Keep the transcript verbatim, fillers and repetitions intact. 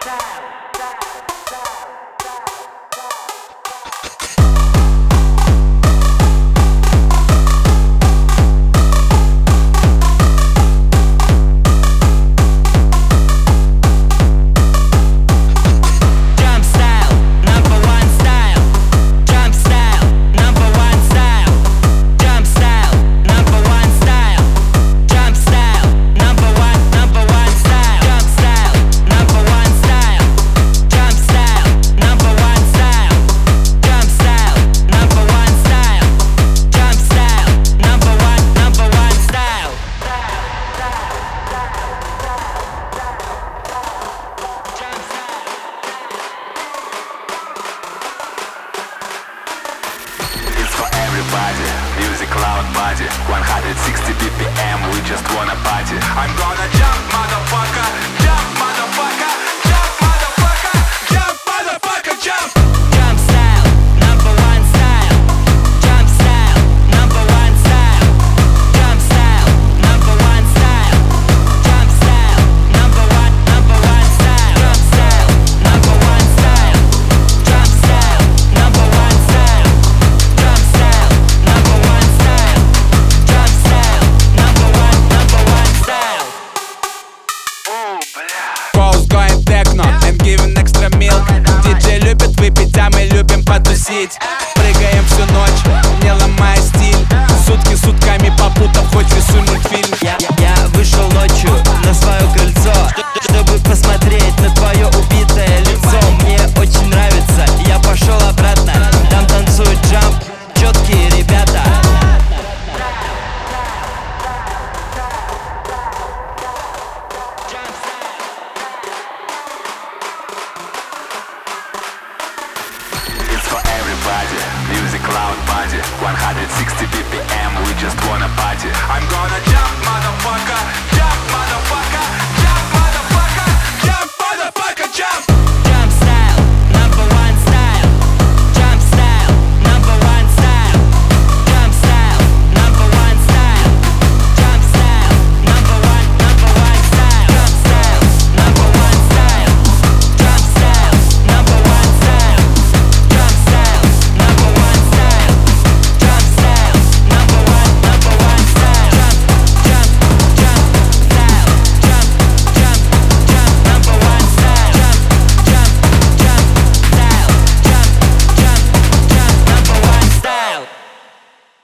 Music loud body, one sixty B P M, we just wanna party. I'm gonna jump, motherfucker, jump, motherfucker, jump, motherfucker, jump, motherfucker, jump. Jump style, number one style. Jump style, number one style. Jump style, number one style. Jump style, number one, number one style. Jump style, number one style. Jump style, number one style. Jump style, number one style. Jump style, number one, number one style. Pulse going techno and giving extra milk. Диджей любит выпить, а мы любим потусить. Прыгаем всю ночь, не ломая стиль. Сутки сутками попутав, хоть рисуй мультфильм. Я, я вышел ночью на свое крыльцо, чтобы посмотреть на твое убитое лицо. Мне очень нравится, я пошел обратно. Там танцуют джамп, четкие ребята. It's for everybody, music loud body, one sixty B P M, we just wanna party. I'm gonna jump, motherfucker,